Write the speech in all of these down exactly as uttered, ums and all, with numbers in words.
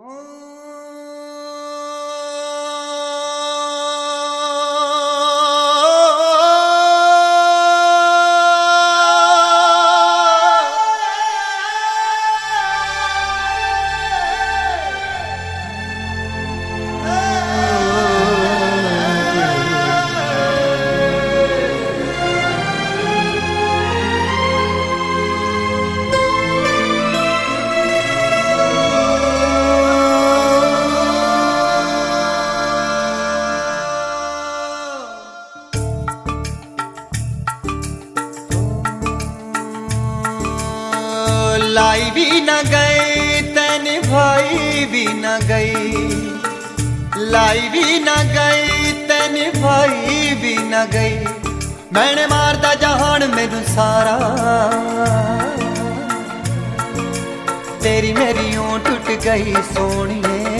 लाई भी न गई तन भाई भी न गई, लाई भी न गई तन भाई भी न गई। मैंने मारदा जहान मैनू सारा, तेरी मेरी ऊं टुट गई सोनिए,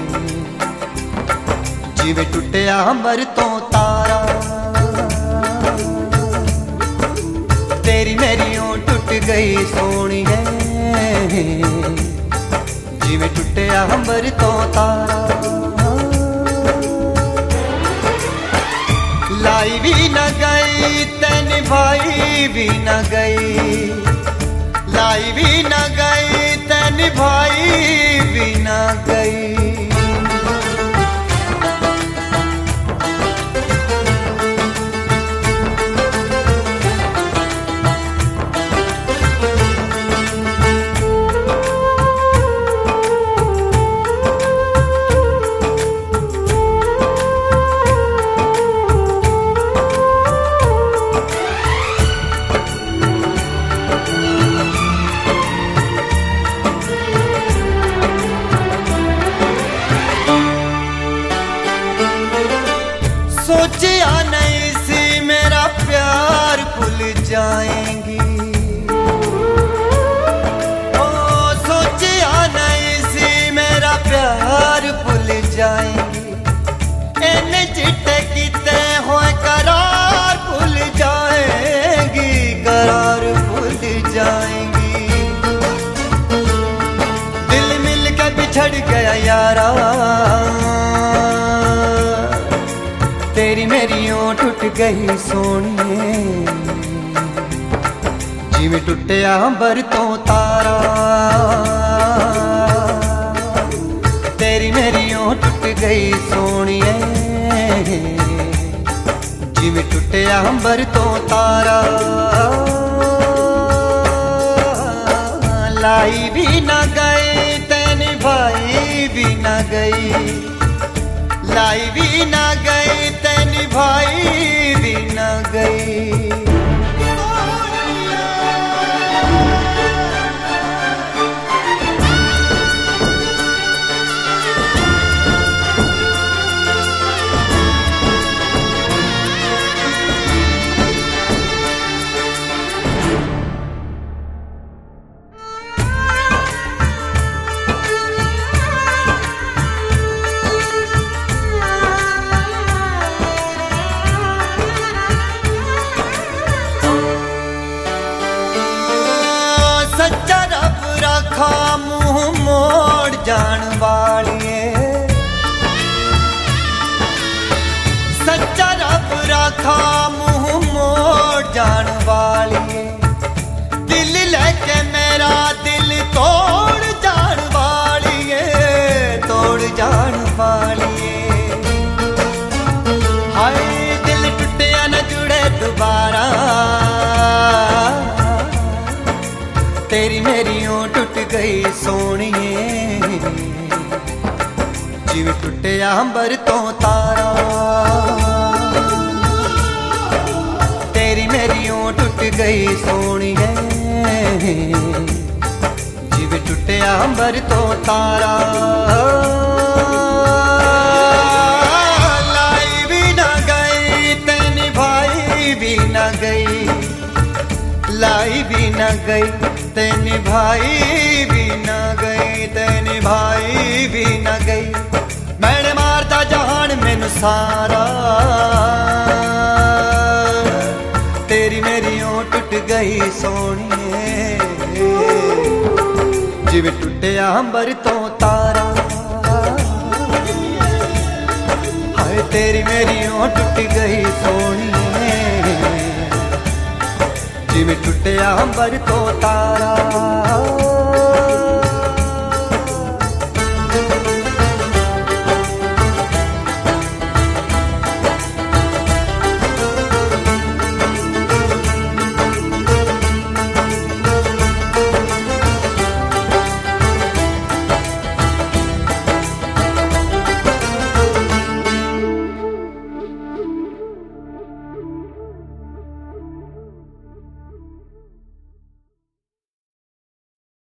जिवें टुटिया अंबर तो तारा। तेरी मेरी ऊं टुट गई सोनिए, जिवें टुटिया अंबर तो तारा। लाई भी न गई तन भाई भी न गई, लाई भी न गई तन भाई भी न गई। सोचिया नहीं सी मेरा प्यार भूल जाएंगी, ओ सोचिया नहीं सी मेरा प्यार भूल जाएंगी। इन्ने चिट्टे किते हुए करार भूल जाएंगी, करार भूल जाएंगी। दिल मिल के बिछड़ गया यारा, तेरी मेरी ऊं टुट गई सोनिए, जिवें टुटिया अंबर तो तारा। तेरी मेरी ऊं टुट गई सोनिए, जिवें टुटिया अंबर तो तारा। लाई भी न गई तन भाई भी न गई, लाई भी न गई तन भाई भी न गई। सच्चा रब रखा मुंह मोड़ जान वालिए, सच्चा रब रखा मुंह मोड़ जान वालिए। दिल लेके मेरा दिल तोड़ जान वालिए, तोड़ जान वालिए। हाय दिल टुटिया न जुड़े दोबारा, तेरी मेरी ऊं टुट गई सोनिए, जिवें टुटिया अंबर तो तारा। तेरी मेरी ऊं टुट गई सोनिए, जिवें टुटिया अंबर तो तारा। लाई भी न गई तन भाई भी न गई, लाई भी न गई तन भाई भी न गई, तन भाई भी न गई। मैंने मारदा जहान मैनू सारा, तेरी मेरी ऊं टुट गई सोनिए, जिवें टुटिया अंबर तो तारा। हाय तेरी मेरी ओ टुट गई सोनिए, जिवें टुटिया अंबर तो तारा।